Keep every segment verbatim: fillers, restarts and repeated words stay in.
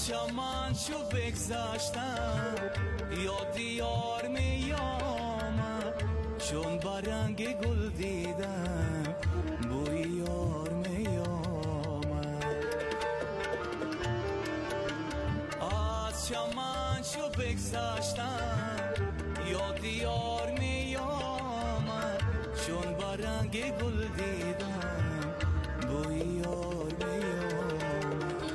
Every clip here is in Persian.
از چمن شو بگذشتم یاد یار می آمد چون برنگ گل دیدم بوی یار می آمد. از چمن شو بگذشتم یاد یار می آمد چون برنگ گل دیدم بوی یار می آمد.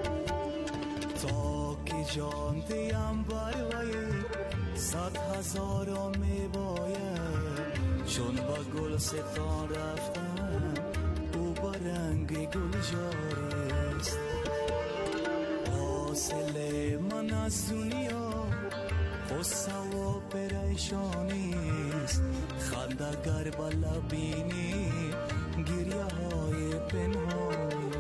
تا که جان دیم بروی صد هزارا می باید چون با گل ستان رفتم او برنگ گل جاریست. حاصل من از دنیا قصه و پریشانیست خنده گر بالا بینی گریه های پنهانی.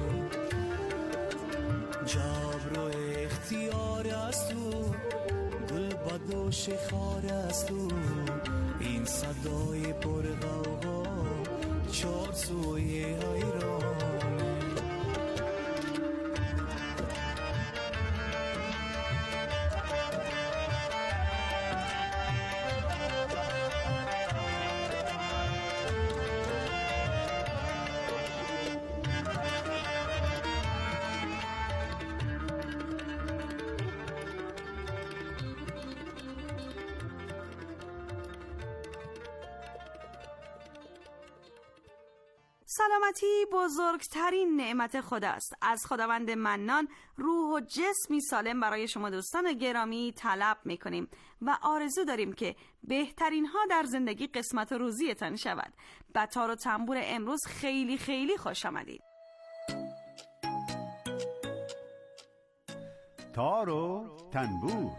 جبر و اختیار است تو گل بدوش خار است تو این صدای پرغوغا چار سوی حیران. سلامتی بزرگترین نعمت خداست. از خداوند منان روح و جسمی سالم برای شما دوستان گرامی طلب میکنیم و آرزو داریم که بهترین ها در زندگی قسمت و روزیتان شود. به تار و تنبور امروز خیلی خیلی خوش آمدید. تار و تنبور.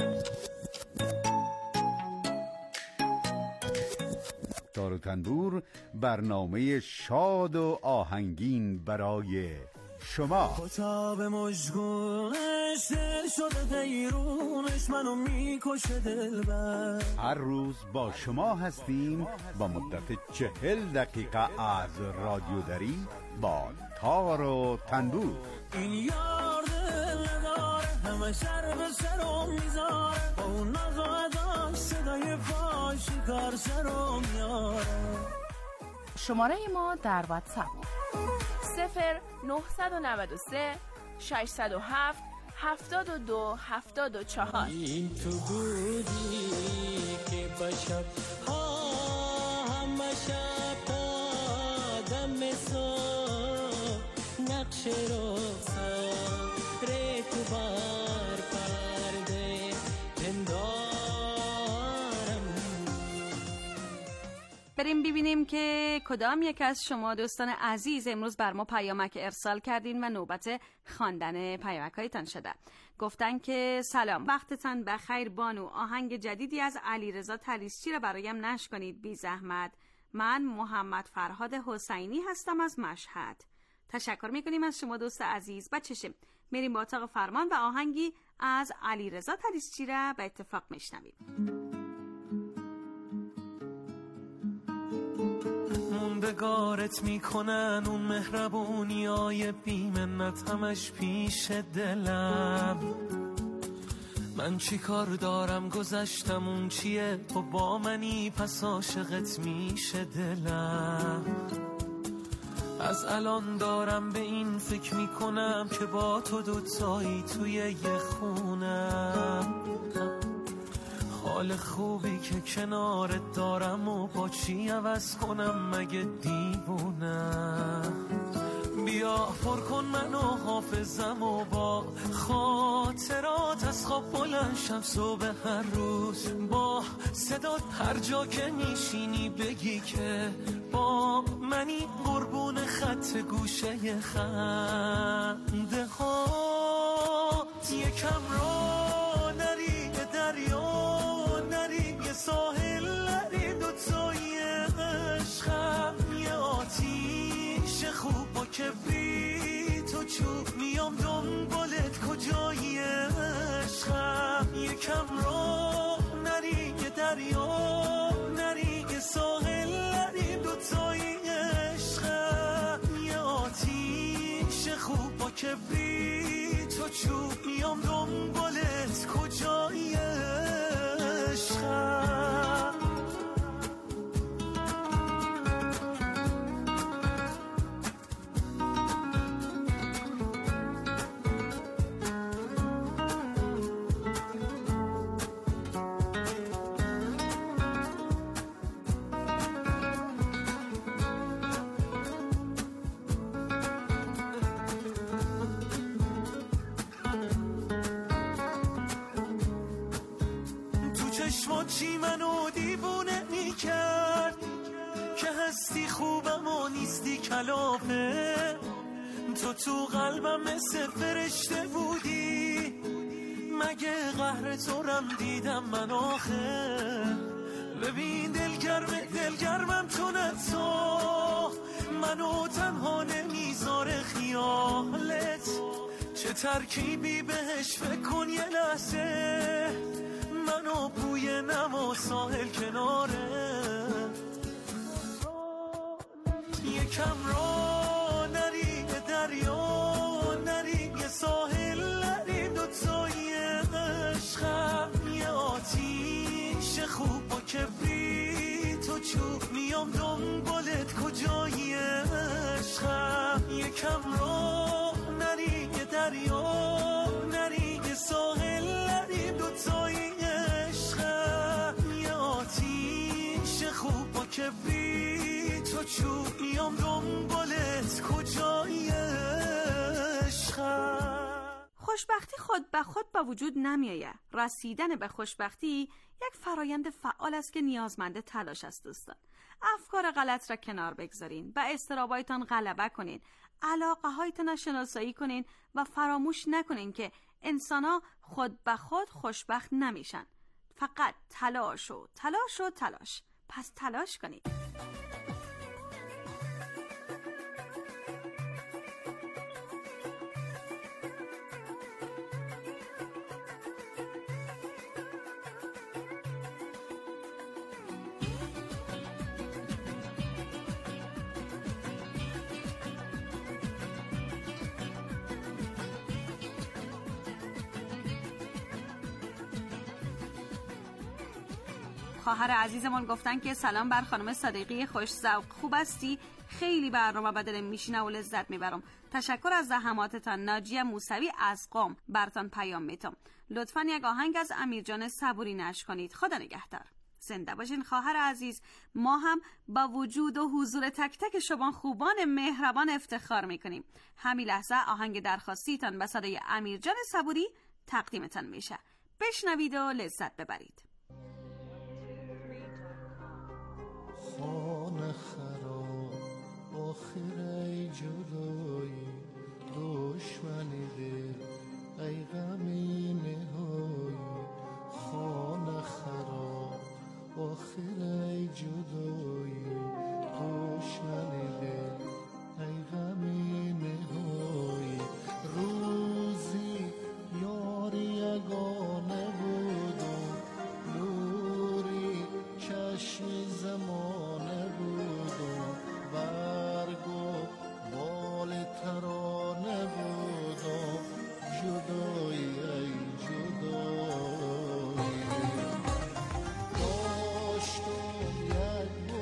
تار و تنبور برنامه شاد و آهنگین برای شما. کتاب مشغولش دل شده دیرونش منو میکشه دلبر. هر روز با شما هستیم با مدت چهل دقیقه از رادیو دری با تار و تنبور. این یار دل نداره همه سر به سرم میذاره با اون نقاداش صدای فاشی کار سرم میاره. شماره ما در واتساپ صفر نهصد و نود و سه ششصد و هفت هفتاد و دو هفتاد و چهار. این تو بودی که بشب ها همه شب آدم صبح نقش رو سر تو بار پرده پندارم. بریم ببینیم که کدام یک از شما دوستان عزیز امروز بر ما پیامک ارسال کردین و نوبت خواندن پیامک‌هایتان شده. گفتن که سلام، وقتتان بخیر بانو، آهنگ جدیدی از علیرضا طلیسچی را برایم نشر کنید بی زحمت. من محمد فرهاد حسینی هستم از مشهد. تشکر میکنیم از شما دوست عزیز. با چشم میریم با اتاق فرمان و آهنگی از علیرضا طلیسچی را به اتفاق میشنویم. موندگارت میکنن اون مهربونیای بی‌منت همش پیش دلم. من چی کار دارم گذشتم اون چیه تو با منی پس عاشقت میشه دلم. از الان دارم به این فکر میکنم که با تو دوتایی توی یه خونم. حال خوبی که کنارت دارم و با چی عوض کنم مگه دیوونم. بیا پر کن منو حافظم و با خاطرات از خواب بلند شم صبح هر روز با صدات هر جا که میشینی بگی که با منی قربون خط گوشه خنده ها. یکم را نری به دریا نری یه ساحل نری دوتایی عشقم یه آتیش خوب با کبریت و چوب میام دنبالت کجایی عشقم. یکم را نری یه دریا نری یه ساحل نری دوتایی عشقم یه آتیش خوب با کبریت و چوب میام چی منو دیوونه میکرد که هستی خوبم و نیستی کلافه. تو تو قلبم مثل فرشته بودی، مگه قهر تو رم دیدم من آخه. ببین دلگرم دلگرمم چون تو منو تنها نمیذاره خیالت. چه ترکیبی بهش فکر کن یه لحظه، منو بوی نم و ساحل کناره. یکم را نری دریا نری یه ساحل نری، دوتایی عشقم یه آتیش خوب با کبریت و چوب، میام دنبالت کجایی عشقم. یکم را نری دریا نری یه ساحل نری، دوتایی عشقم یه آتیش خوب با کبریت و چوب، میام دنبالت کجایی عشقم. خوشبختی خود به خود با وجود نمیآید. رسیدن به خوشبختی یک فرایند فعال است که نیازمند تلاش است دوستان. افکار غلط را کنار بگذارین، به اضطرابایتان غلبه کنین، علاقه هایتان را شناسایی کنین و فراموش نکنین که انسان‌ها خود به خود خوشبخت نمیشن. فقط تلاش و تلاش و تلاش. پس تلاش کنید. خواهر عزیزمون گفتن که سلام بر خانم صادقی خوش ذوق، خوب هستی؟ خیلی برنامه بدل میشینه و لذت میبرم. تشکر از زحماتتان. ناجیه موسوی از قم برتان پیام میتم. لطفاً یک آهنگ از امیرجان صبوری نشر کنید. خدا نگهدار. زنده باشین خواهر عزیز. ما هم با وجود و حضور تک تک شما خوبان مهربان افتخار میکنیم. همین لحظه آهنگ درخواستیتان به صدای امیرجان صبوری تقدیمتان میشه. بشنوید و لذت ببرید. خانه خراب آخر ای جدایی، دشمنی دل ای غمی نهایی. خانه خراب آخر ای جدایی، دشمنی دل ای غمی نهایی. روزی یاری یگانه بودم، نوری چشمی زمانه بودم، برگ و بال ترانه بودم. جدایی ای جدایی، داشتم یک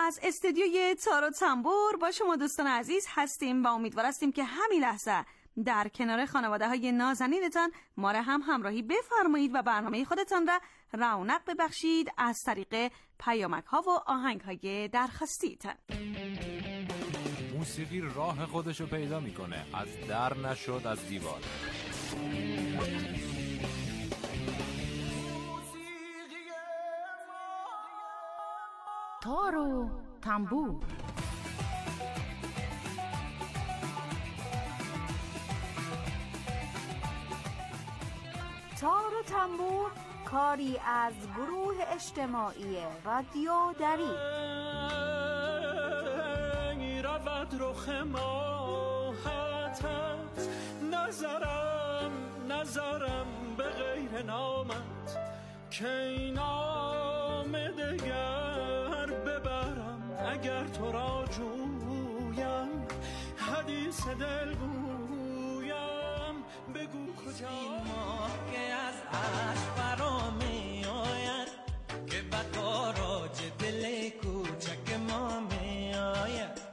از استودیوی تار و تنبور با شما دوستان عزیز هستیم و امیدوار هستیم که همین لحظه در کنار خانواده های نازنینتان ما را هم همراهی بفرمایید و برنامه خودتان را رونق ببخشید از طریق پیامک ها و آهنگ های درخواستیتان. موسیقی راه خودشو پیدا میکنه، از در نشد از دیوار. تار و تنبور. تار و تنبور کاری از گروه اجتماعی رادیو دری. رود رخ ماهتت، نظرم نظرم به غیر نامت، که این نام دگر ببرم اگر تو را جویم، حدیث دل گویم بگو کجا این ماه که از عشق فرا می آید، که بطاراج دل کوچک ما می آید.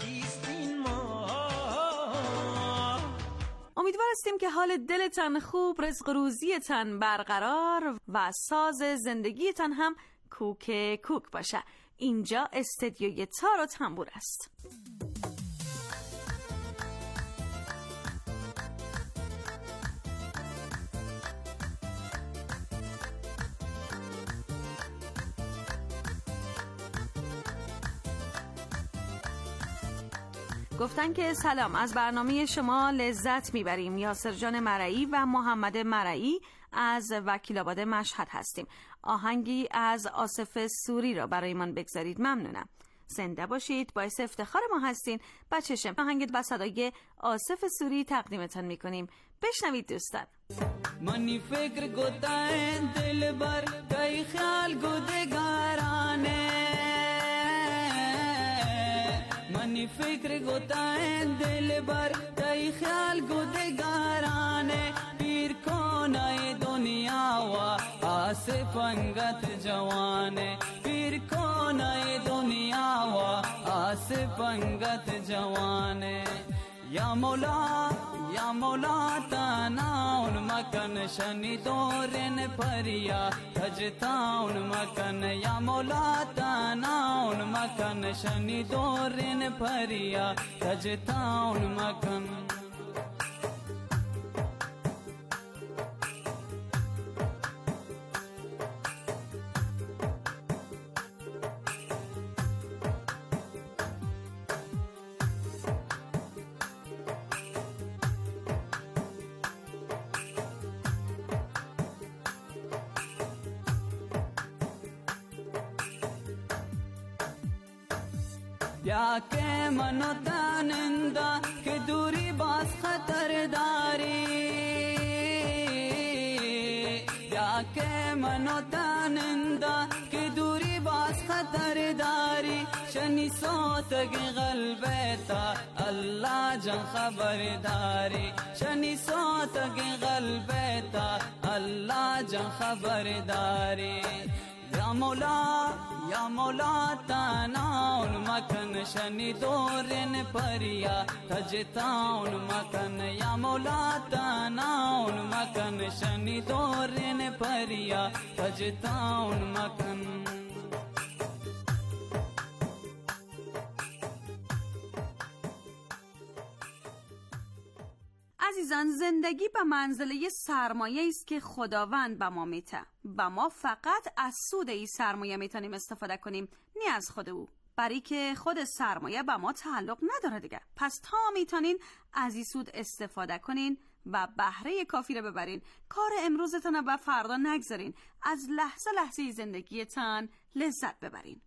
امیدوار هستیم که حال دلتان خوب، رزق و روزیتان برقرار و ساز زندگیتان هم کوک کوک باشه. اینجا استدیوی تار و تنبور است. گفتن که سلام، از برنامه شما لذت میبریم. یاسر جان مرعی و محمد مرعی از وکیل‌آباد مشهد هستیم. آهنگی از آصف سوری را برایمان بگذارید، ممنونم. زنده باشید، باعث افتخار ما هستین. بچشم آهنگ و صدای آصف سوری تقدیمتان میکنیم. بشنوید دوستان. منی فکر گوتای دل بر کئی خیال گودگارانه، منی فکر گوتای دل بر کئی خیال گودگارانه، پیر کونای دنیا و آصف انگت جوانه، پیر کونای دنیا و آصف انگت جوانه. یا مولا یا مولا تاناون مکن شنی دورن پریا تجتاون مکن، یا مولا تاناون مکن شنی دورن پریا تجتاون مکن. یا که منو داننده که دوری باز خطرداری، یا که منو داننده که دوری باز خطرداری، شنی صوتگ قلبتا الله جان خبرداری، شنی صوتگ قلبتا الله جان خبرداری. یا مولا یا مولا تاناون مکن شنی دورن پریا تجتاون مکن، یا مولا تاناون مکن شنی دورن پریا تجتاون مکن. عزیزان، زندگی به منزله سرمایه است که خداوند به ما میته و ما فقط از سود این سرمایه میتونیم استفاده کنیم، نه از خود او، برای که خود سرمایه به ما تعلق نداره دیگه. پس تا میتونین از این سود استفاده کنین و بهره کافی رو ببرین، کار امروزتون رو به فردا نگذارین، از لحظه لحظه زندگیتان لذت ببرین.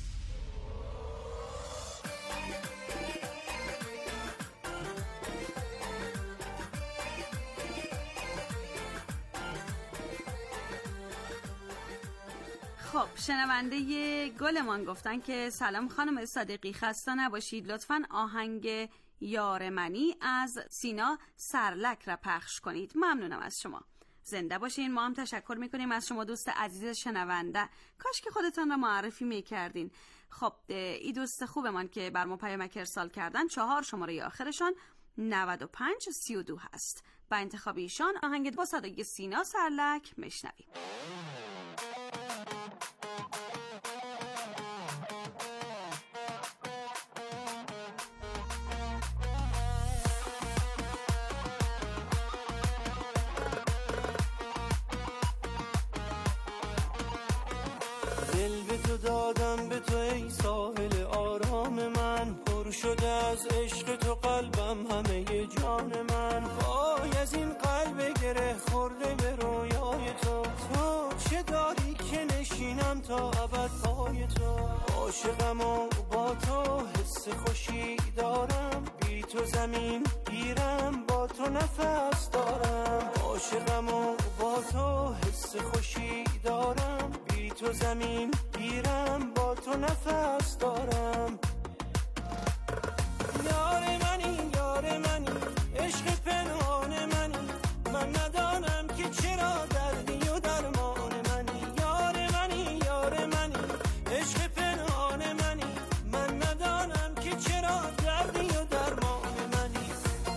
خب، شنونده گلمان گفتن که سلام خانم صادقی، خسته نباشید، لطفاً آهنگ یار منی از سینا سرلک را پخش کنید. ممنونم از شما. زنده باشین. ما هم تشکر میکنیم از شما دوست عزیز شنونده. کاش که خودتان را معرفی میکردین. خب این دوست خوبمان که بر ما پیامک ارسال کردن، چهار شماره آخرشان نود و پنج سی و دو هست. با انتخاب ایشان آهنگ با صدای سینا سرلک میشنویم. دل به تو دادم، به تو ای ساحل آرام من، پر شده از عشق تو قلبم همه جان من. وای از این قلب گره خورده به رویای تو، تو چه داری که نشینم تا ابد پای تو. عاشقم و با تو حس خوشی دارم، بی تو زمین گیرم، با تو نفس دارم. عاشقم و با تو حس خوشی دارم، بی تو زمین گیرم، با تو نفس دارم. یار منی یار منی، عشق پنهان منی، من ندانم که چرا دردی و درمان منی. یار منی یار منی، عشق پنهان منی، من ندانم که چرا دردی و درمان منی.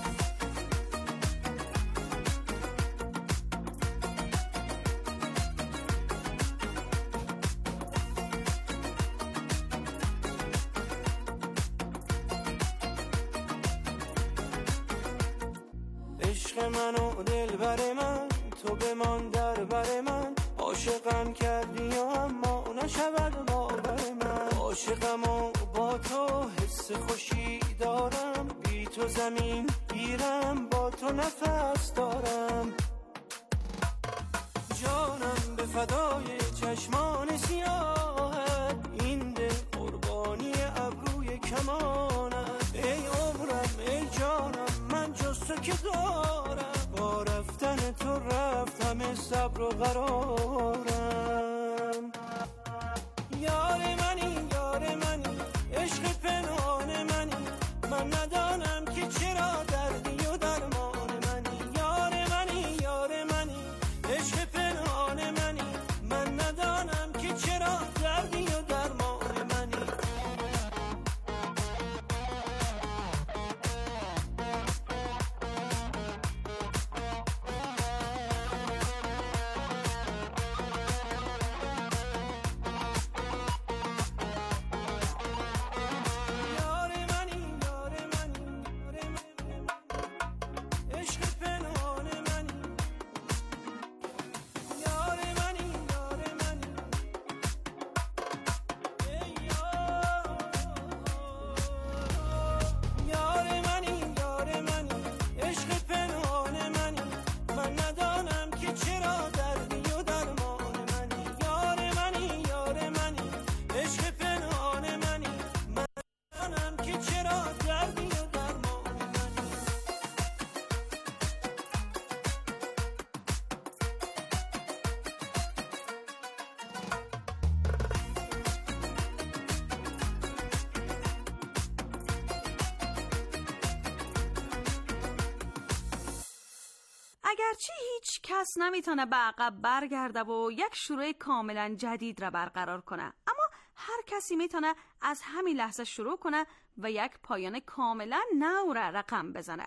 عشق من و دل بر من، تو بمان در بر من. عاشقم کردی و اما نشود باور من. عاشقم و با تو حس خوشی دارم، بی تو زمین گیرم، با تو نفس دارم. جانم به فدای چشمان سیاهت، این دل قربانی ابروی کمانت. ای عمرم ای جانم، من جز تو که دارم، با رفتن تو رفت همه صبر و قرارم. یار منی یار منی، عشق پنهان منی، من ندانم که چرا دردی و درمان منی. یار منی یار منی، عشق پنهان منی، من ندانم که چرا دردی و درمان منی. اگرچه هیچ کس نمیتونه به عقب برگرده و یک شروع کاملا جدید را برقرار کنه، اما هر کسی میتونه از همین لحظه شروع کنه و یک پایان کاملا نو را رقم بزنه.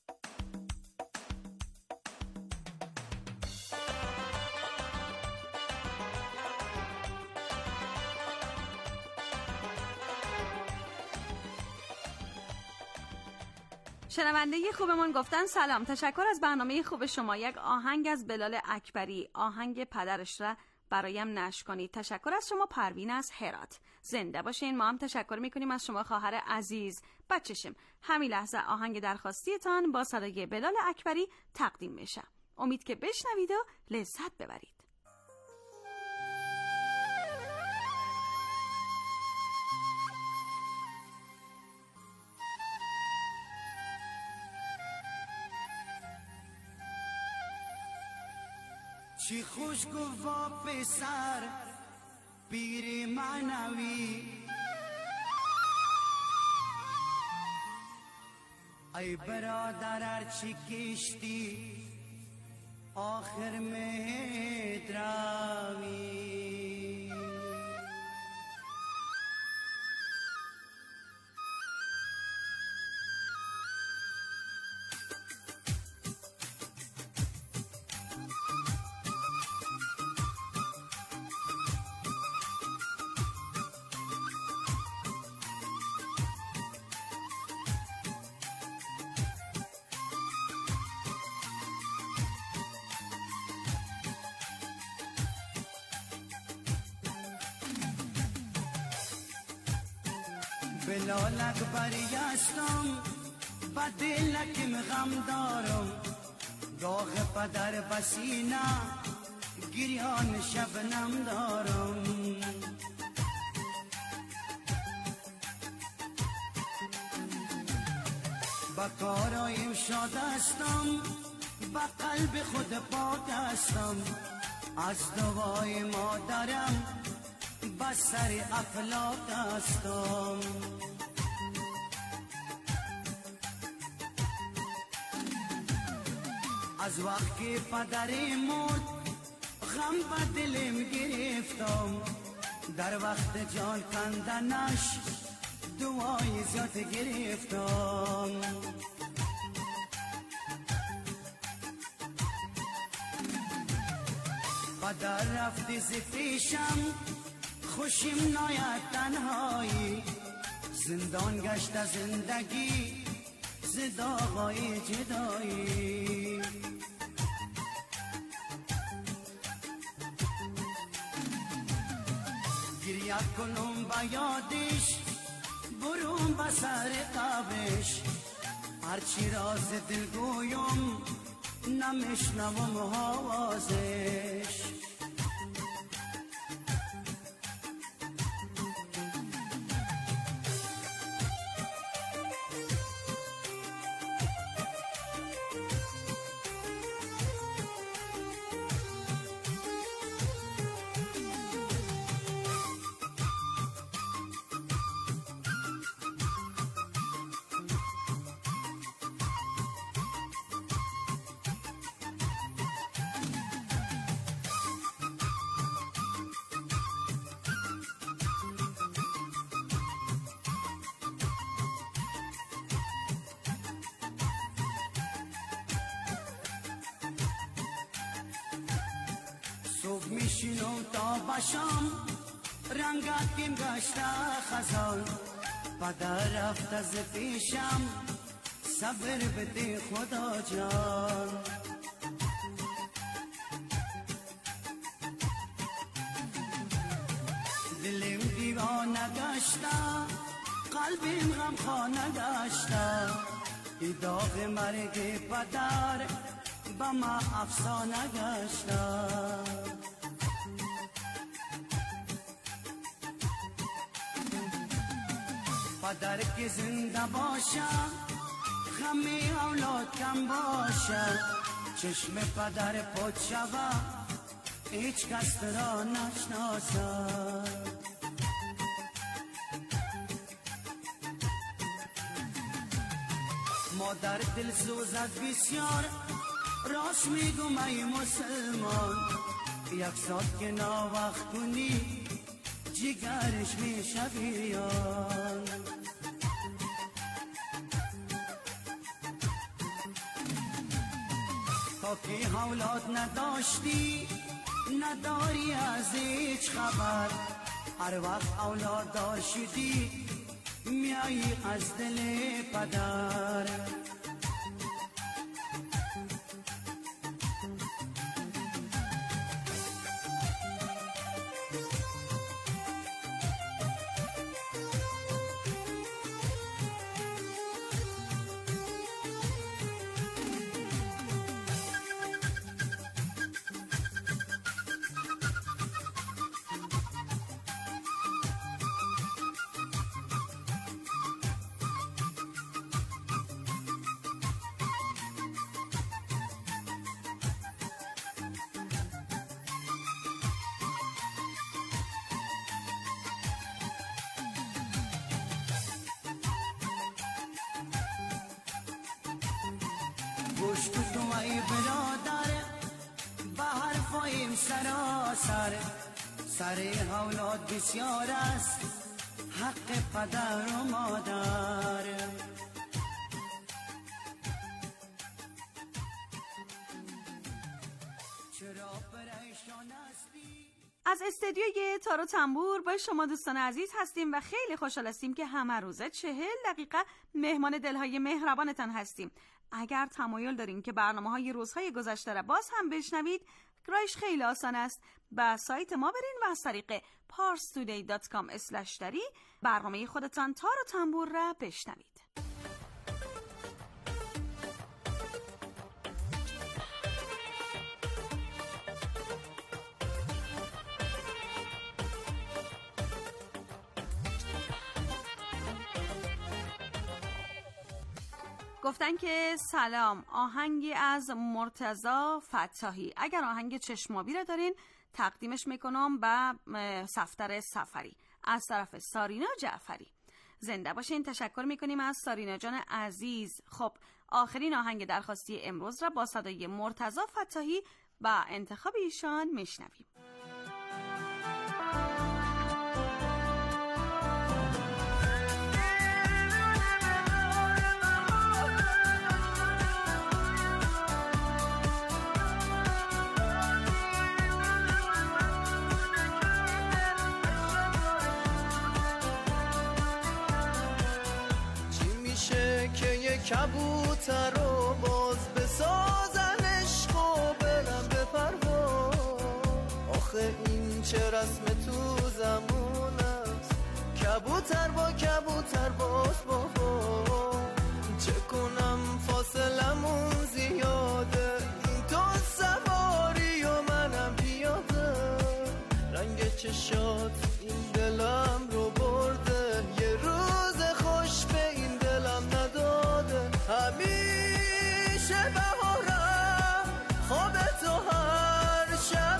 شنونده خوبمون گفتن سلام، تشکر از برنامه خوب شما. یک آهنگ از بلال اکبری، آهنگ پدرش را برایم نشر کنید. تشکر از شما پروین از هرات. زنده باشین. ما هم تشکر میکنیم از شما خواهر عزیز. بچشم همین لحظه آهنگ درخواستیتان با صدای بلال اکبری تقدیم میشه. امید که بشنوید و لذت ببرید. چی خوش گفت پسر پیر معنوی، ای برادر هرچی کشتی آخر مهدراوی بلال اکبری هستم با دلکم غم دارم داغ پدر بسینه گریان شبنم دارم با کارایم شاد هستم با قلب خود پاک هستم از دوای مادرم بسر افلاک هستم از وقت که پدرم مرد غم به دلم گرفتم در وقت جان کندنش دعای زیاد گرفتم پدر رفت ز پیشم خوشیم ناید تنهایی زندان گشت زندگی ز داغای جدایی گریه کنم با یادش برون با سر قبش هرچی راز دل گویم نمیشنوم آوازش صبح میشینم تا باشم رنگات کم گشته خزان پدر رفت از پیشم صبر بده خدا جان دلم دیوانه گشته قلبم غم خانه گشته ای داغ مرگ پدر با ما افسانه گشته پدر که زنده باشه غم اولاد کم باشه چشم پدر پد شوه هیچ کس را نشناسه مادر دل سوزد بسیار راست میگم ای مسلمان یک ساعت که ناوقت کنی جگرش میشه بیان تا که اولاد نداشتی نداری از هیچ خبر هر وقت اولاد داشتی میایی از دل پدر گوش تو ای برادر ماییم سراسر، سر اولاد بسیار است، حق پدر و مادر. چرا پریشان هستی؟ از استدیوی تار و تنبور با شما دوستان عزیز هستیم و خیلی خوشحال هستیم که همه روزه چهل دقیقه مهمان دلهای مهربانتان هستیم. اگر تمایل دارین که برنامه‌های روزهای گذشته را باز هم بشنوید، راهش خیلی آسان است. به سایت ما برین و از طریق پارس تودی دات کام اسلش دری برنامه خودتان تار و تنبور را بشنوید. گفتن که سلام، آهنگی از مرتضی فتاحی. اگر آهنگ چشمابی را دارین تقدیمش میکنم به صفدر سفری از طرف سارینا جعفری. زنده باشین. تشکر میکنیم از سارینا جان عزیز. خب آخرین آهنگ درخواستی امروز را با صدای مرتضی فتاحی و انتخاب ایشان میشنویم. کبوتر رو باز بسازن عشق و برم به پرواز. آخه این چه رسم تو زمان است، کبوتر با کبوتر باز با چه کنم فاصلمون زیاده، این تو سواری و منم پیاده. رنگ چشات این دلم رو برده، یه روز خوش به این دلم نداده. همیشه بهارم خواب تو هر شب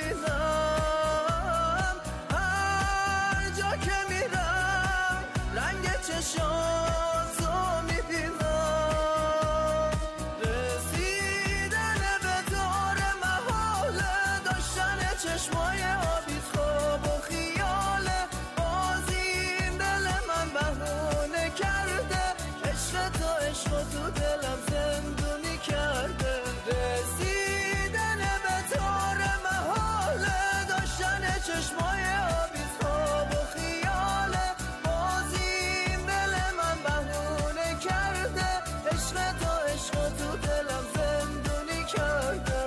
ببینم، هر جا که میرم رنگ چشاتو میبینم. رسیدن به دور محاله، داشتن چشمای آبی خواب و خیاله. بازی دل من بهونه کرده، عشق تو عشق تو دلم زندونی کرده. رسیدن به طور محاله، داشتن چشمای آبی خواب و خیاله. بازی دل من بهونه کرده، عشق تو عشق تو دلم زندونی کرده.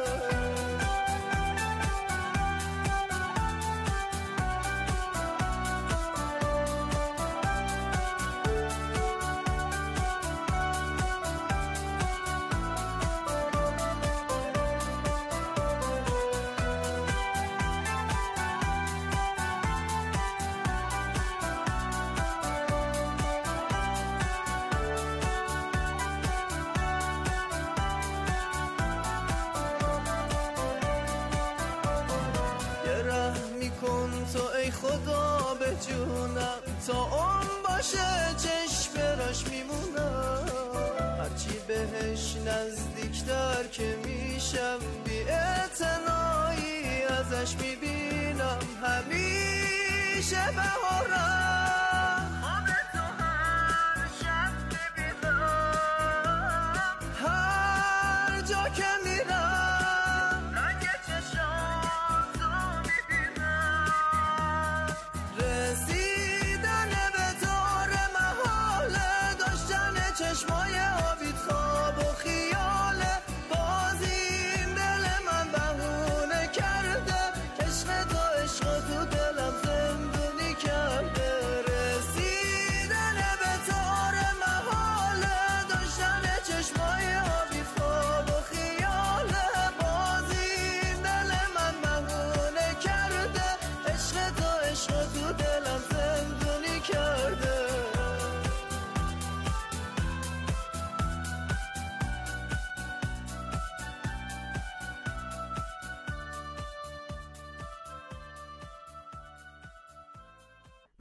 تو ای خدا به جونم، تا اون باشه چشم راش میمونم. هرچی بهش نزدیکتر که میشم، بی اعتنایی ازش میبینم. همیشه بهارم خواب تو هر شب میبینم، هر جا که میرم رنگ چشاتو میبینم. رسیدن به طور محاله، داشتن چشمای آبی خواب و خیاله. بازی دل من بهونه کرده، عشق تو عشق تو دلم زندونی کرده.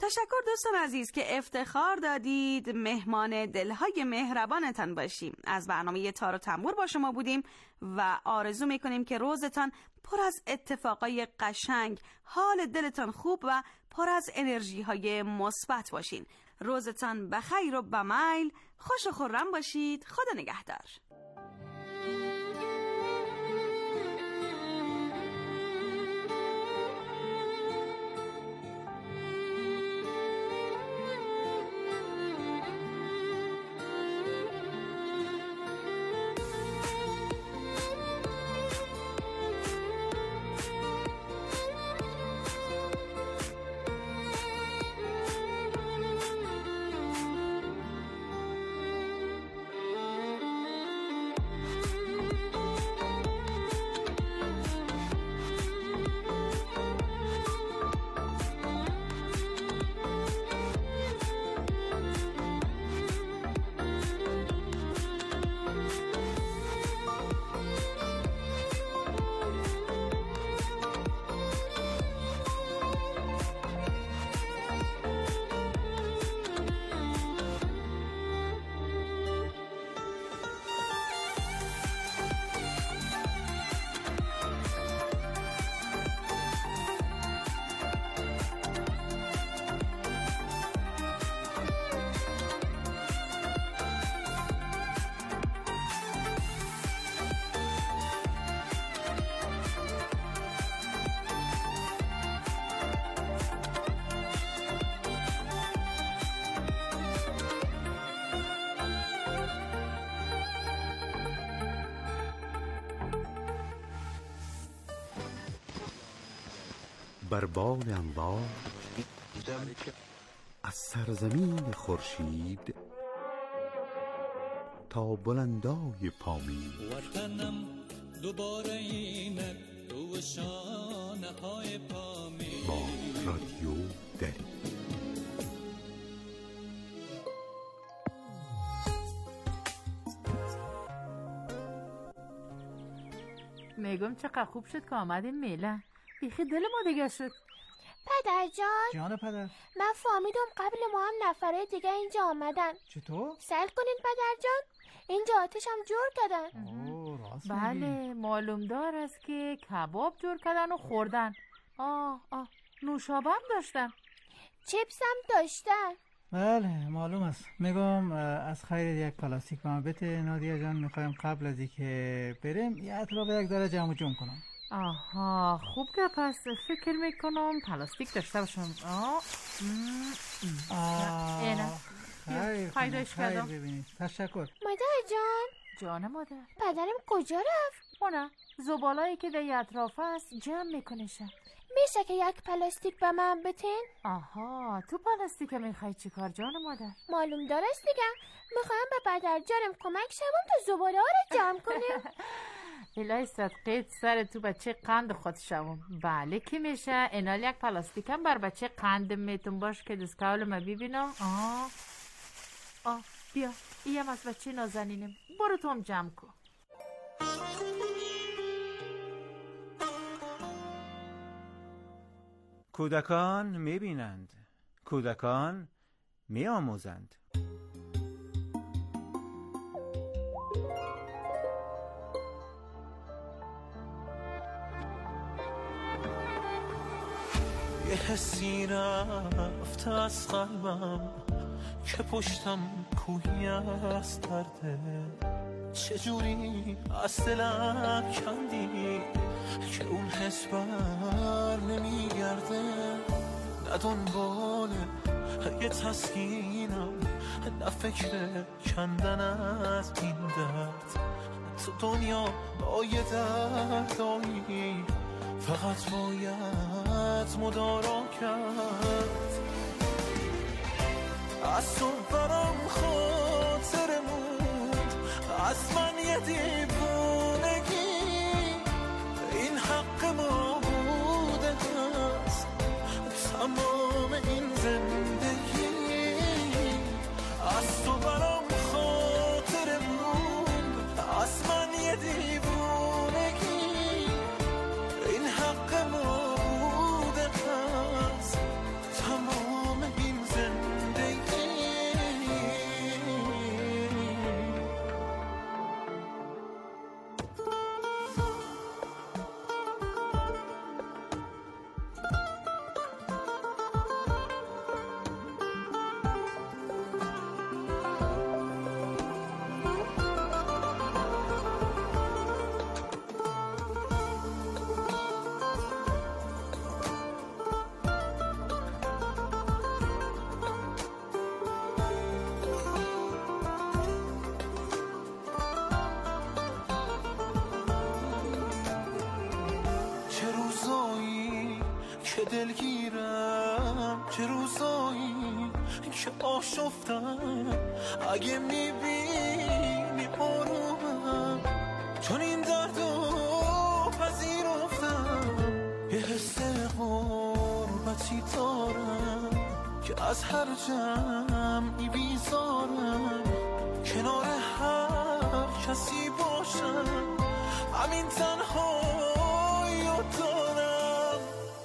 تشکر دوستان عزیز که افتخار دادید مهمان دلهای مهربانتان باشیم. از برنامه تار و تنبور با شما بودیم و آرزو میکنیم که روزتان پر از اتفاقای قشنگ، حال دلتان خوب و پر از انرژی های مثبت باشین. روزتان بخیر و بمیل، خوش و خرم باشید. خدا نگهدار. بر بال انوار از سرزمین خورشید تا بلندای پامین، وطنم دوباره اینه تو شانه های پامین. با رادیو دری. میگم چقدر خوب شد که آمدین میلان. بیخی دل ما دیگه شد. پدر جان. جان پدر. من فهمیدم قبل ما هم نفره دیگه اینجا آمدن. چطور؟ سل کنین پدر جان. اینجا آتش هم جور کردن. اوه راست بله میگی. معلوم دار است که کباب جور کردن و خوردن. آه آه نوشابه هم داشتن. چیپس هم داشتن. بله معلوم است. میگم از خیر یک پلاستیک به من بده نادیا جان. میخوایم قبل از اینکه بریم یه اطراف یک داره جمع جمع کنم. آها خوب که پس فکر میکنم پلاستیک داشته باشم. آه آه اینه خیر خیرش کردم. ببینید تشکر مادر جان. جان مادر. پدرم کجا رفت؟ اونه زبالایی که در اطراف است جمع میکنشه. میشه که یک پلاستیک به من بتین؟ آها تو پلاستیک میخوای چی کار جان مادر؟ معلوم داره است دیگه. میخوایم به پدر جانم کمک شوم تا زباله ها رو جمع کنیم. الهی صدقیت سر تو بچه قند خود شوم. بله که میشه. اینال یک پلاستیک هم بر بچه قند میتون باش که دستکاول ما ببینم. آه آه بیا ایم از بچه نازنینم. برو تو هم جمع کن. کودکان میبینند، کودکان میآموزند. یه حسی رفته از قلبم که پشتم کوهی از درده، چجوری از دلم کندی که اون حس بر نمیگرده، نه دنبال یه تسکینم نه فکر کندن از این درد. تو دنیا با یه دردایی فقط باید مدارا کرد. از تو برام خاطر موند، از من یه دیوونگی، این حق ما بوده هست تمام این زندگی. از تو برام خاطر موند، از من یه دیوونگی، این حق ما بوده هست تمام این دلگیرم چه روزایی که آشفتم اگه میبینی آرومم چون این دردو پذیرفتم یه حس غربتی دارم که از هر جمعی بیزارم کنار هر کسی باشم همین تنهایی رو دارم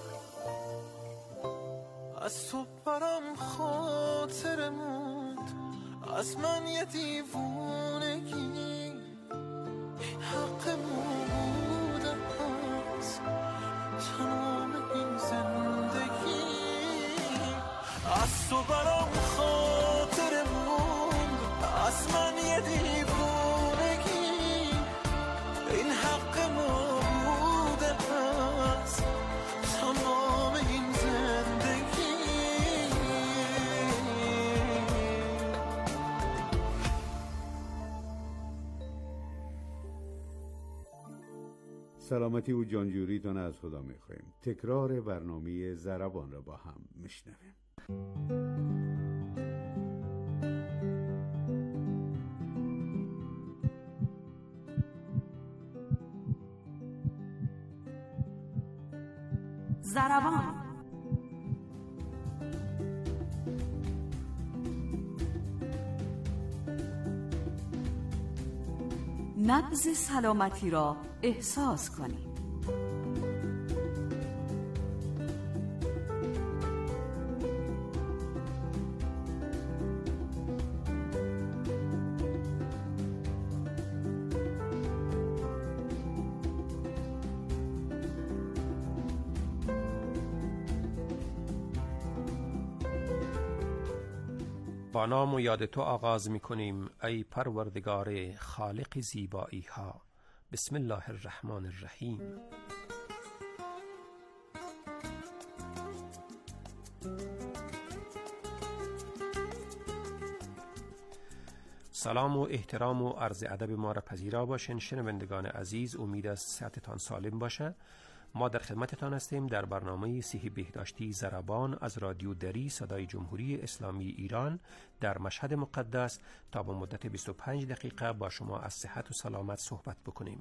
از تو برام خاطر موند از من یه دیوونگی این حق موده هست تمام این زندگی از تو برام خاطر موند از من یه دیوونگی این حق موده هست تمام این زندگی سلامتی و جانجوریتان از خدا میخوایم. تکرار برنامه ضربان را با هم میشنویم. ضربان. نبض سلامتی را احساس کنید. با نام و یاد تو آغاز می کنیم ای پروردگار خالق زیبایی ها. بسم الله الرحمن الرحیم. سلام و احترام و عرض ادب ما را پذیرا باشین شنوندگان عزیز. امید است صحتتان سالم باشه. ما در خدمتتان هستیم در برنامه صحی بهداشتی ضربان از رادیو دری صدای جمهوری اسلامی ایران در مشهد مقدس تا با مدت بیست و پنج دقیقه با شما از صحت و سلامت صحبت بکنیم.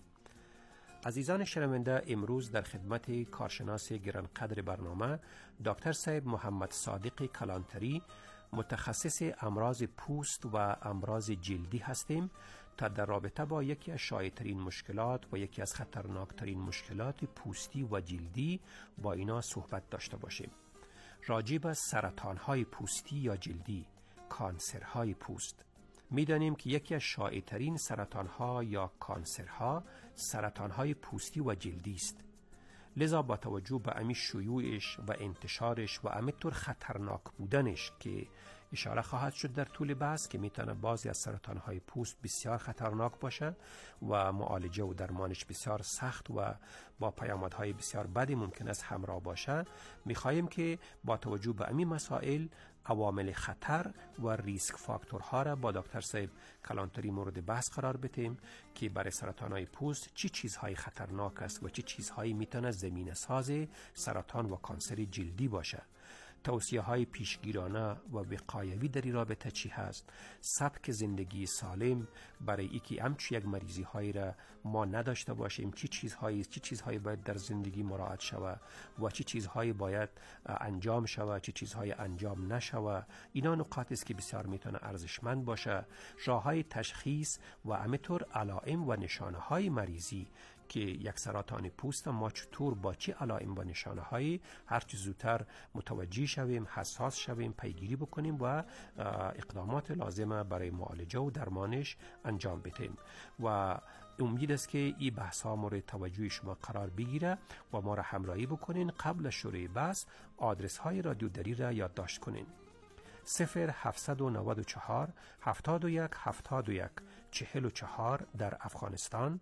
عزیزان شنونده، امروز در خدمت کارشناس گرانقدر برنامه دکتر صاحب محمد صادق کلانتری متخصص امراض پوست و امراض جلدی هستیم تا در رابطه با یکی از شایع‌ترین مشکلات و یکی از خطرناکترین مشکلات پوستی و جلدی با اینا صحبت داشته باشیم. راجع به سرطان‌های پوستی یا جلدی، کانسرهای پوست. می‌دانیم که یکی از شایع‌ترین سرطان‌ها یا کانسرها سرطان‌های پوستی و جلدی است. لذا با توجه به امی شیوعش و انتشارش و همینطور خطرناک بودنش که اشاره خواهد شد در طول بحث که میتونه بعضی از سرطان‌های پوست بسیار خطرناک باشه و معالجه و درمانش بسیار سخت و با پیامدهای بسیار بدی ممکن است همراه باشه، میخواهیم که با توجه به امی مسائل عوامل خطر و ریسک فاکتورها را با دکتر صاحب کلانتری مورد بحث قرار بدیم که برای سرطان‌های پوست چی چیزهای خطرناک است و چی چیزهایی میتونه زمینه ساز سرطان و کانسر جلدی باشه. توصیه های پیشگیرانه و وقایوی در این رابطه چی هست؟ سبک زندگی سالم برای اینکه همچون یک مریضی هایی را ما نداشته باشیم، چی چیزهایی چی چیزهایی باید در زندگی مراعات شود و چی چیزهایی باید انجام شود، چی چیزهای انجام نشود. اینا نکات است که بسیار میتونه ارزشمند باشه. راههای تشخیص و همینطور علائم و نشانه های مریضی که یک سرطان پوست ما چطور با چه علائم و نشانه هایی هر چه زودتر متوجه شویم، حساس شویم، پیگیری بکنیم و اقدامات لازمه برای معالجه و درمانش انجام بدیم. و امید است که این بحث ها مورد توجه شما قرار بگیره و ما را همراهی بکنین. قبل از شروع بحث آدرس های رادیو دری را یادداشت کنین: صفر هفتصد و نود و چهار هفتاد و یک هفتاد و یک چهل و چهار در افغانستان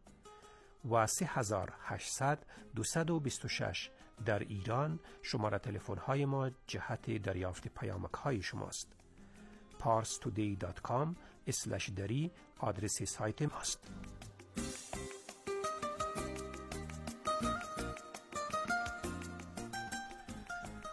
و سه هزار و هشتصد دویست و بیست و شش در ایران. شماره تلفن های ما جهت دریافت پیامک های شماست. پارس تودی دات کام اسلش دری آدرس سایت ماست.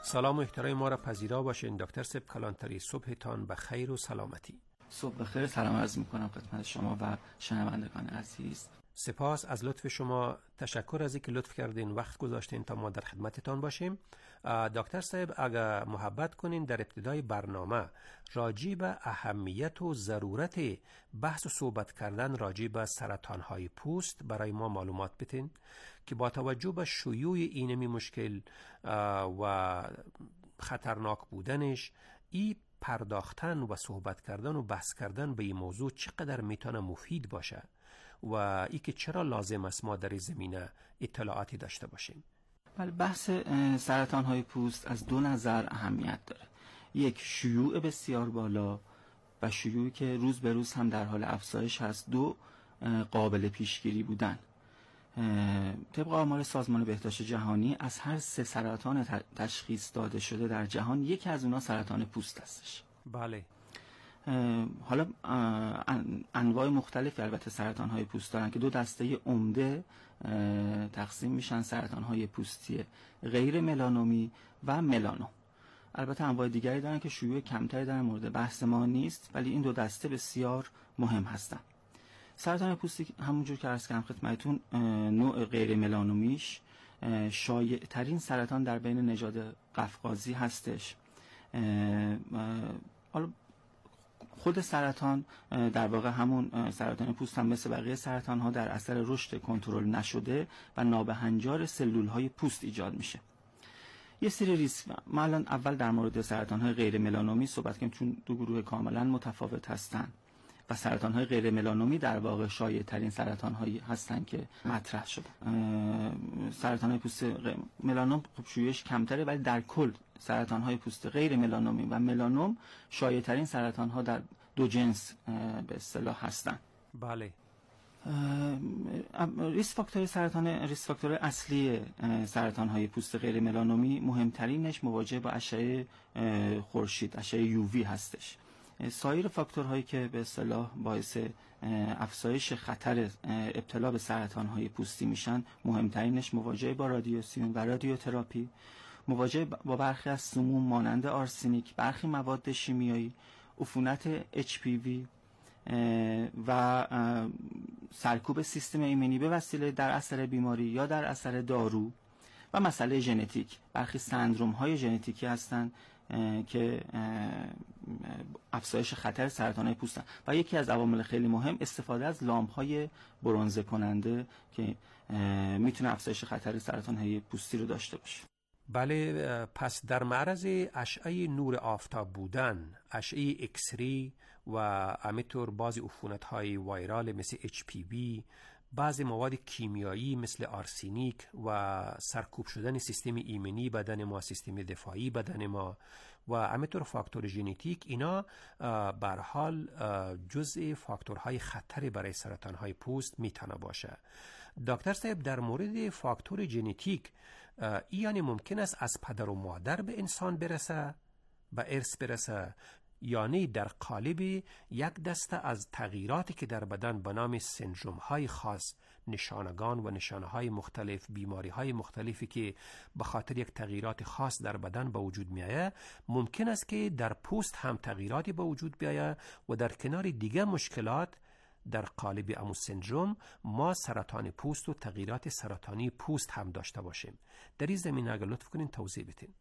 سلام و احترام ما را پذیرا باشین دکتر سب کلانتری. صبحتان به خیر و سلامتی. صبح بخیر. سلام عرض میکنم خدمت شما و شنوندگان عزیز. سپاس از لطف شما. تشکر از اینکه لطف کردین وقت گذاشتین تا ما در خدمتتان باشیم. دکتر صاحب اگر محبت کنین در ابتدای برنامه راجع به اهمیت و ضرورت بحث و صحبت کردن راجع به سرطان‌های پوست برای ما معلومات بتین که با توجه به شیوع اینمی مشکل و خطرناک بودنش ای پرداختن و صحبت کردن و بحث کردن به این موضوع چقدر میتونه مفید باشه و ای که چرا لازم است ما در این زمینه اطلاعاتی داشته باشیم. بله، بحث سرطان های پوست از دو نظر اهمیت داره. یک، شیوع بسیار بالا و شیوعی که روز به روز هم در حال افزایش هست. دو، قابل پیشگیری بودن. طبق آمار سازمان بهداشت جهانی از هر سه سرطان تشخیص داده شده در جهان یکی از اونها سرطان پوست هستش. بله. حالا انواع مختلفی البته سرطان های پوست دارن که دو دسته عمده تقسیم میشن: سرطان های پوستی غیر ملانومی و ملانوم. البته انواع دیگری دارن که شیوع کمتری در مورد بحث ما نیست، ولی این دو دسته بسیار مهم هستن. سرطان پوستی همونجور که عرض کردم خدمتتون، نوع غیر ملانومیش شایع ترین سرطان در بین نژاد قفقازی هستش. حالا خود سرطان در واقع همون سرطان پوست هم مثل بقیه سرطان ها در اثر رشد کنترل نشده و نابهنجار سلول های پوست ایجاد میشه. یه سری ریسک. ما الان اول در مورد سرطان های غیر ملانومی صحبت کنیم چون دو گروه کاملا متفاوت هستن و سرطان های غیر ملانومی در واقع شایع ترین سرطان هایی هستن که مطرح شده. سرطان های پوست ملانوم خب شیوعش کمتره، ولی در کل سرطان های پوست غیر ملانومی و ملانوم شایع ترین سرطان ها در دو جنس به اصطلاح هستن. بله. ریسک فاکتور سرطان ریسک فاکتور اصلی سرطان های پوست غیر ملانومی مهمترینش مواجهه با اشعه خورشید، اشعه یووی هستش. سایر فاکتورهایی که به اصطلاح باعث افزایش خطر ابتلا به سرطان‌های پوستی میشن، مهمترینش مواجهه با رادیاسیون و رادیوتراپی، مواجهه با برخی از سموم مانند آرسنیک، برخی مواد شیمیایی، عفونت اچ پی وی و سرکوب سیستم ایمنی به وسیله در اثر بیماری یا در اثر دارو و مسئله ژنتیک. برخی سندروم‌های ژنتیکی هستند که افزایش خطر سرطان‌های پوستن و یکی از عوامل خیلی مهم استفاده از لامپ‌های برنزه کننده که میتونه افزایش خطر سرطان‌های پوستی رو داشته باشه. بله، پس در معرض اشعه نور آفتاب بودن، اشعه اکسری و همینطور بعضی عفونت‌های وایرال مثل اچ پی وی، بعضی مواد کیمیایی مثل آرسنیک و سرکوب شدن سیستم ایمنی بدن ما، سیستم دفاعی بدن ما و همینطور فاکتور ژنتیک، اینا به هر حال جزء فاکتورهای خطری برای سرطانهای پوست میتونه باشه. دکتر صاحب، در مورد فاکتور ژنتیک یعنی ممکن است از پدر و مادر به انسان برسه، به ارث برسه، یعنی در قالب یک دسته از تغییراتی که در بدن به نام سندروم های خاص، نشانگان و نشانه های مختلف، بیماری های مختلفی که به خاطر یک تغییرات خاص در بدن به وجود می آید، ممکن است که در پوست هم تغییراتی به وجود بیاید و در کنار دیگه مشکلات در قالب امو سندروم ما سرطان پوست و تغییرات سرطانی پوست هم داشته باشیم. در این زمینه اگر لطف کنین توضیح بدین.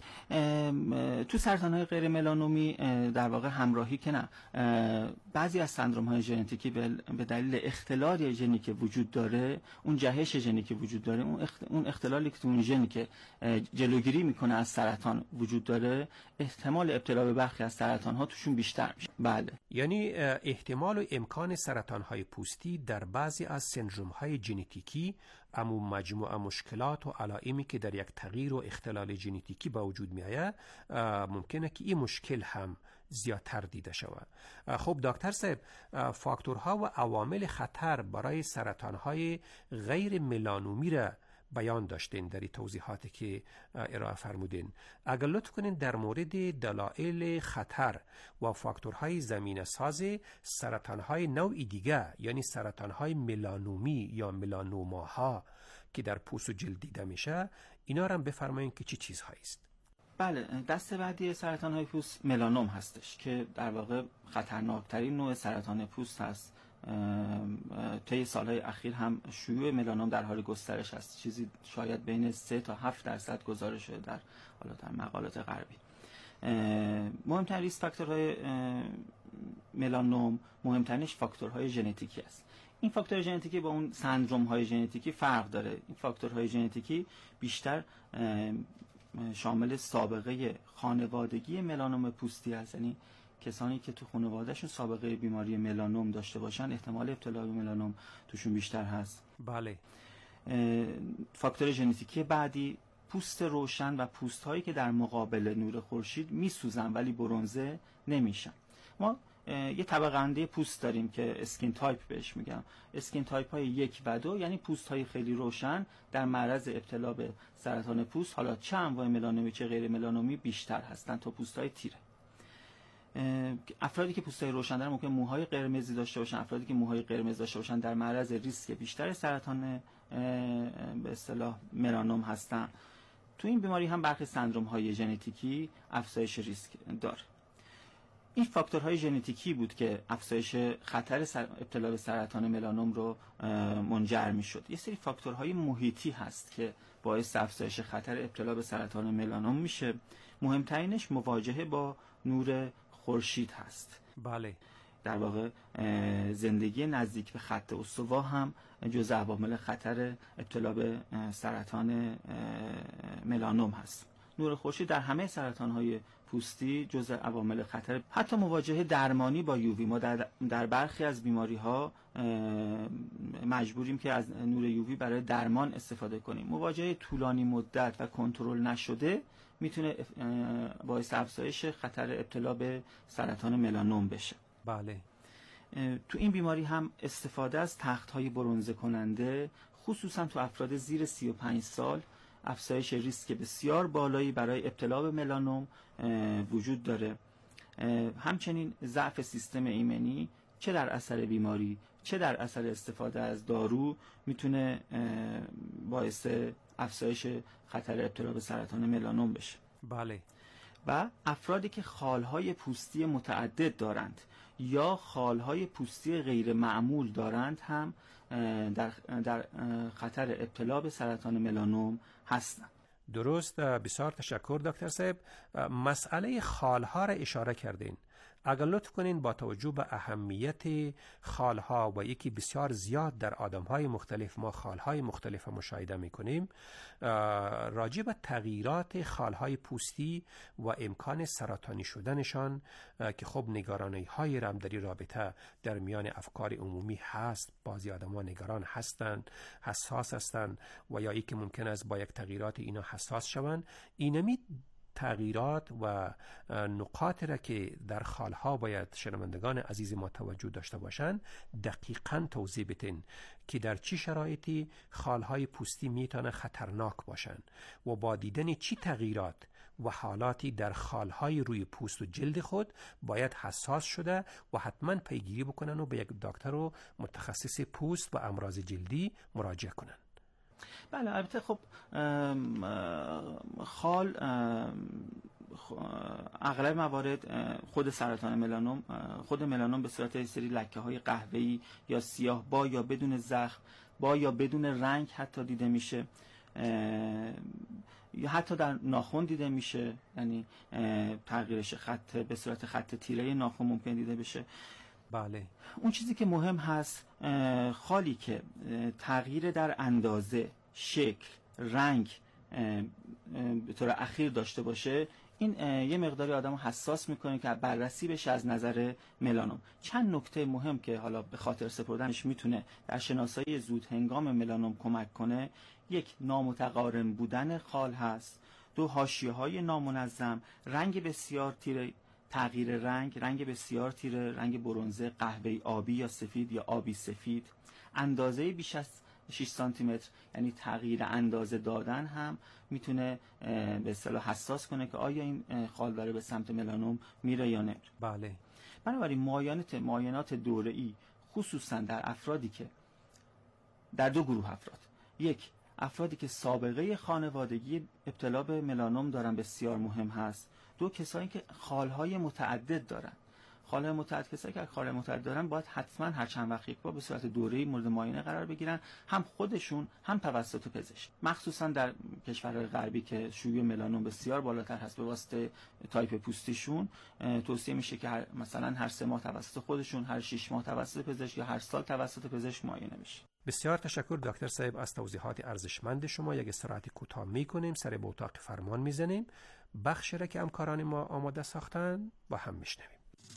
تو سرطان‌های غیر ملانومی در واقع همراهی که نه، بعضی از سندروم‌های ژنتیکی به دلیل اختلال ژنی که وجود داره، اون جهش ژنی که وجود داره، اون اختلالی که تو اون ژنی که جلوگیری میکنه از سرطان وجود داره، احتمال ابتلا به برخی از سرطان‌ها توشون بیشتر میشه. بله، یعنی احتمال و امکان سرطان‌های پوستی در بعضی از سندروم‌های ژنتیکی، اما مجموعه مشکلات و علائمی که در یک تغییر و اختلال ژنتیکی به وجود می آید، ممکنه که این مشکل هم زیادتر دیده شود. خب دکتر صاحب، فاکتورها و عوامل خطر برای سرطانهای غیر ملانومی را بیان داشتین در این توضیحاتی که ارائه فرمودین. اگر لطف کنین در مورد دلایل خطر و فاکتورهای زمینه ساز سرطانهای نوع دیگه، یعنی سرطانهای ملانومی یا ملانوماها که در پوست و جلد دیده میشه، اینا رو هم بفرمایین که چی چیزهایی است. بله، دست بعدی سرطان های پوست ملانوم هستش که در واقع خطرناکترین نوع سرطان پوست هست. طی سالهای اخیر هم شیوع ملانوم در حال گسترش است. چیزی شاید بین سه تا هفت درصد گزارش شده در حالا در مقالات غربی. مهمترین ریسک فاکتورهای ملانوم مهمترینش فاکتورهای ژنتیکی است. این فاکتور ژنتیکی با اون سندروم های ژنتیکی فرق داره. این فاکتورهای ژنتیکی بیشتر شامل سابقه خانوادگی ملانوم پوستی است، یعنی کسانی که تو خانوادهشون سابقه بیماری ملانوم داشته باشن احتمال ابتلا به ملانوم توشون بیشتر هست. بله. فاکتور ژنتیکی بعدی پوست روشن و پوست هایی که در مقابل نور خورشید میسوزن ولی برنزه نمیشن. ما یه طبقه بندی پوست داریم که اسکین تایپ بهش میگم. اسکین تایپ های یک و دو یعنی پوست های خیلی روشن در معرض ابتلا به سرطان پوست، حالا چه انواع ملانومی چه غیر ملانومی، بیشتر هستن تا پوست های تیره. افرادی که پوستای روشن دارن ممکن موهای قرمزی داشته باشن. افرادی که موهای قرمز داشته باشن در معرض ریسک بیشتر سرطان به اصطلاح ملانوم هستن. تو این بیماری هم برخی سندروم های ژنتیکی افزایش ریسک داره. این فاکتورهای ژنتیکی بود که افزایش خطر ابتلا به سرطان ملانوم رو منجر می‌شد. یه سری فاکتورهای محیطی هست که باعث افزایش خطر ابتلا به سرطان ملانوم میشه. مهمترینش مواجهه با نور خورشید هست. بله. در واقع زندگی نزدیک به خط استوا هم جزء عوامل خطر ابتلا به سرطان ملانوم هست. نور خورشید در همه سرطان‌های پوستی جزء عوامل خطر. حتی مواجهه درمانی با یووی، ما در, در برخی از بیماری‌ها مجبوریم که از نور یووی برای درمان استفاده کنیم. مواجهه طولانی مدت و کنترل نشده میتونه باعث افزایش خطر ابتلا به سرطان ملانوم بشه. بله. تو این بیماری هم استفاده از تخت‌های برنزه کننده خصوصا تو افراد زیر سی و پنج سال افزایش ریسک بسیار بالایی برای ابتلا به ملانوم وجود داره. همچنین ضعف سیستم ایمنی چه در اثر بیماری چه در اثر استفاده از دارو میتونه باعث افزایش خطر ابتلا به سرطان ملانوم بشه. بله. و افرادی که خالهای پوستی متعدد دارند یا خالهای پوستی غیر معمول دارند هم در, در خطر ابتلا به سرطان ملانوم هستند. درست، بسیار تشکر دکتر صاحب. مسئله خالها را اشاره کردین. اگر لطف کنین با توجه به اهمیت خالها و یکی بسیار زیاد در آدمهای مختلف ما خالهای مختلف مشاهده میکنیم، راجع به تغییرات خالهای پوستی و امکان سرطانی شدنشان که خب نگرانی های رم در این رابطه در میان افکار عمومی هست. بعضی آدم‌ها نگران هستند، حساس هستند و یا ای که ممکن است با یک تغییرات اینا حساس شوند. اینمی تغییرات و نقاط را که در خالها باید شنوندگان عزیز ما توجه داشته باشند دقیقاً توضیح بدین که در چه شرایطی خالهای پوستی میتونه خطرناک باشند و با دیدن چی تغییرات و حالاتی در خالهای روی پوست و جلد خود باید حساس شده و حتما پیگیری بکنن و به یک دکتر و متخصص پوست و امراض جلدی مراجعه کنن. بله، البته خب خال اغلب موارد خود سرطان ملانوم خود ملانوم به صورت سری لکه های قهوه‌ای یا سیاه با یا بدون زخم با یا بدون رنگ حتی دیده میشه، یا حتی در ناخن دیده میشه، یعنی تغییرش خط به صورت خط تیره ناخن ممکن دیده بشه. بله. اون چیزی که مهم هست خالی که تغییر در اندازه، شکل، رنگ به طور اخیر داشته باشه، این یه مقداری آدمو حساس میکنه که بررسی بشه از نظر ملانوم. چند نکته مهم که حالا به خاطر سپردنش میتونه در شناسایی زود هنگام ملانوم کمک کنه: یک، نامتقارن بودن خال هست. دو، حاشیه‌های نامنظم، رنگ بسیار تیره، تغییر رنگ، رنگ بسیار تیره، رنگ برنزه، قهوه‌ای آبی یا سفید یا آبی سفید، اندازه بیش از شش سانتی متر، یعنی تغییر اندازه دادن هم میتونه به اصطلاح حساس کنه که آیا این خال داره به سمت ملانوم میره یا نه. بله. بنابراین معاینات معاینات دوره‌ای خصوصا در افرادی که در دو گروه افراد، یک، افرادی که سابقه خانوادگی ابتلا به ملانوم دارن بسیار مهم هست. دو کسایی که خالهای متعدد دارن. خالهای متعدد کسایی که خالهای متعدد دارن باید حتما هر چند وقت یک بار به صورت دوره‌ای مورد معاینه قرار بگیرن، هم خودشون هم توسط پزشک. مخصوصا در کشورهای غربی که شیوع ملانوم بسیار بالاتر هست به واسطه تایپ پوستیشون، توصیه میشه که هر مثلا هر سه ماه توسط خودشون، هر شش ماه توسط پزشک یا هر سال توسط پزشک معاینه میشه. بسیار تشکر دکتر صاحب از توضیحات ارزشمند شما. یک استراحت کوتاه میکنیم، سر به اتاق فرمان میزنیم. بخش را که همکاران ما آماده ساختن با هم میشنویم.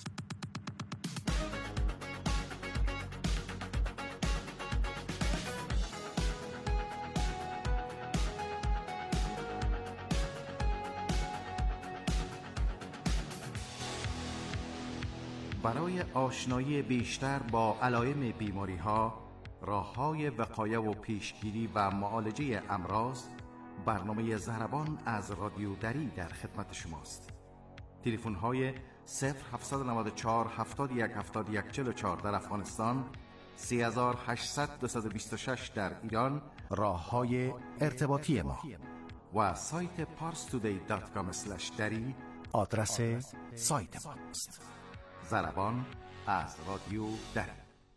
برای آشنایی بیشتر با علائم بیماری‌ها، راه‌های وقایه و پیشگیری و معالجه امراض، برنامه ضربان از رادیو دری در خدمت شماست. تلفن‌های صفر هفت نه چهار هفتاد و یک هفتاد و یک چهل و چهار در افغانستان، سه هشت صفر دو دو شش در ایران، راه‌های ارتباطی ما و سایت پارس تودی دات کام اسلش دری آدرس سایت ماست. ضربان از رادیو دری.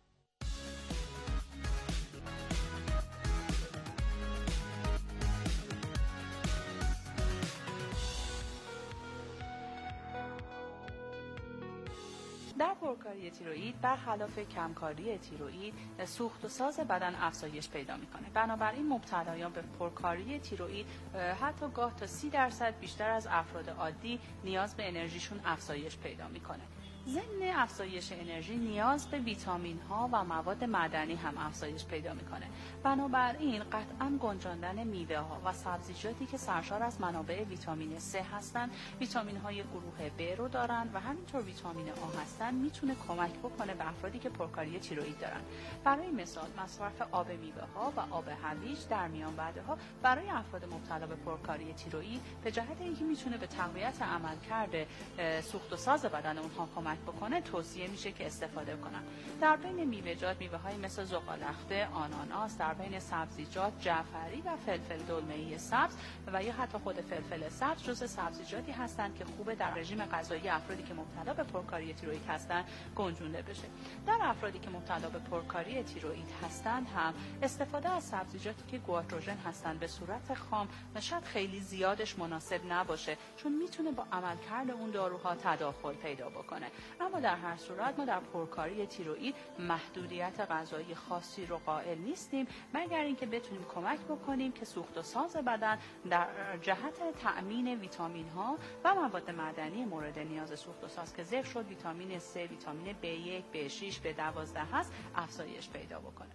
در پرکاری تیروئید برخلاف کمکاری تیروئید، سوخت و ساز بدن افزایش پیدا میکنه. بنابراین مبتلایان به پرکاری تیروئید حتی گاه تا سی درصد بیشتر از افراد عادی نیاز به انرژیشون افزایش پیدا میکنه. ضمن افزایش انرژی نیاز به ویتامین ها و مواد معدنی هم افزایش پیدا میکنه. بنابراین قطعا گنجاندن میوه ها و سبزیجاتی که سرشار از منابع ویتامین C هستند، ویتامین های گروه B رو دارن و همینطور ویتامین آ هستن، میتونه کمک بکنه به افرادی که پرکاری تیروئید دارن. برای مثال مصرف آب میوه ها و آب هویج در میان وعده ها برای افراد مبتلا به پرکاری تیروئید به جهت اینکه میتونه به تقویت عملکرد سوخت و ساز بدن اونها کمک بکنه توصیه میشه که استفاده کنن. در بین میوه‌جات میوه‌های مثل زغال‌رخته، آناناس، در بین سبزیجات جعفری و فلفل دلمه‌ای سبز و یا حتی خود فلفل سبز جزو سبزیجاتی هستند که خوبه در رژیم غذایی افرادی که مبتلا به پرکاری تیروئید هستند گنجونده بشه. در افرادی که مبتلا به پرکاری تیروئید هستند هم استفاده از سبزیجاتی که گواتروژن هستند به صورت خام شاید خیلی زیادش مناسب نباشه، چون میتونه با عملکرد اون داروها تداخل پیدا بکنه. اما در هر صورت ما در پرکاری تیروئید محدودیت غذایی خاصی رو قائل نیستیم، مگر اینکه بتونیم کمک بکنیم که سوخت و ساز بدن در جهت تأمین ویتامین ها و مواد معدنی مورد نیاز سوخت و ساز که ذکر شد، ویتامین C، ویتامین بی یک، بی شش، بی دوازده هست، افزایش پیدا بکنه.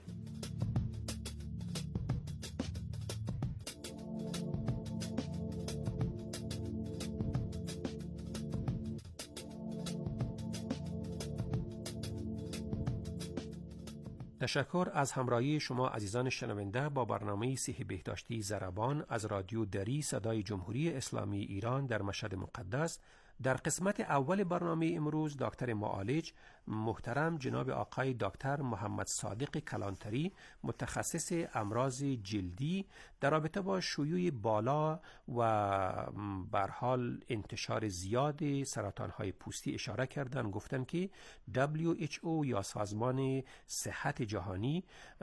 تشکر از همراهی شما عزیزان شنونده با برنامه صحی بهداشتی ضربان از رادیو دری صدای جمهوری اسلامی ایران در مشهد مقدس. در قسمت اول برنامه امروز دکتر معالج محترم جناب آقای دکتر محمد صادق کلانتری، متخصص امراض جلدی، در رابطه با شیوع بالا و به هر حال انتشار زیاد سرطان‌های پوستی اشاره کردن. گفتن که دبلیو اچ او یا سازمان صحت جهانی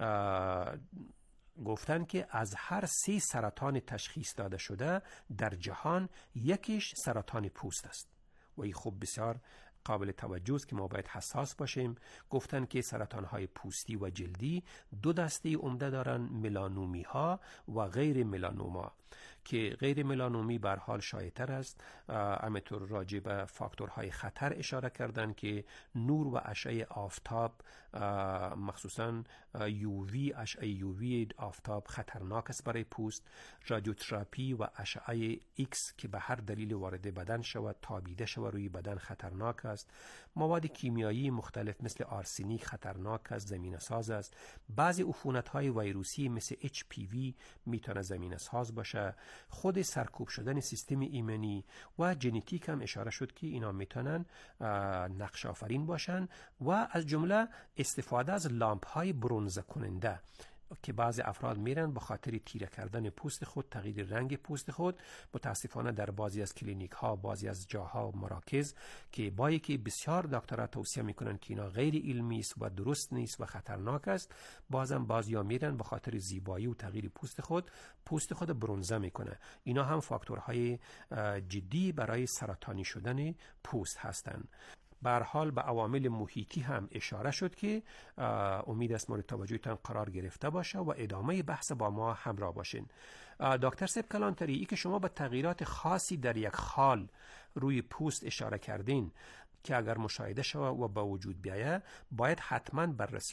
گفتن که از هر سه سرطان تشخیص داده شده در جهان یکیش سرطان پوست است و این خوب بسیار قابل توجه است که ما باید حساس باشیم. گفتن که سرطان‌های پوستی و جلدی دو دسته عمده دارن، ملانومی ها و غیر ملانوما، که غیر ملانومی به هر حال شایع‌تر است. همینطور راجع به فاکتورهای خطر اشاره کردن که نور و اشعه آفتاب، مخصوصا یووی، اشعه یووی آفتاب خطرناک است برای پوست. رادیوتراپی و اشعه ایکس که به هر دلیل وارد بدن شود، تابیده شود روی بدن، خطرناک است. مواد کیمیایی مختلف مثل آرسنیک خطرناک است، زمینه ساز است. بعضی عفونت‌های ویروسی مثل اچ پی وی میتونه زمینه ساز باشه. خود سرکوب شدن سیستم ایمنی و ژنتیک هم اشاره شد که اینا میتونن نقش آفرین باشن و از جمله استفاده از لامپ های برنزه کننده. که بعضی افراد میرن به خاطر تیره کردن پوست خود، تغییر رنگ پوست خود. متاسفانه در بعضی از کلینیک ها، بعضی از جاها و مراکز که با که بسیار دکترها توصیه میکنن که اینا غیر علمی است و درست نیست و خطرناک است، بازم بعضیا میرن به خاطر زیبایی و تغییر پوست خود پوست خود برنزه میکنه. اینا هم فاکتورهای جدی برای سرطانی شدن پوست هستند. به هر حال به عوامل محیطی هم اشاره شد که امید است مورد توجهتان قرار گرفته باشه و ادامه بحث با ما همراه باشین. دکتر سیب کلانتری، ای که شما به تغییرات خاصی در یک خال روی پوست اشاره کردین که اگر مشاهده شود و به وجود بیاید باید حتما بررسی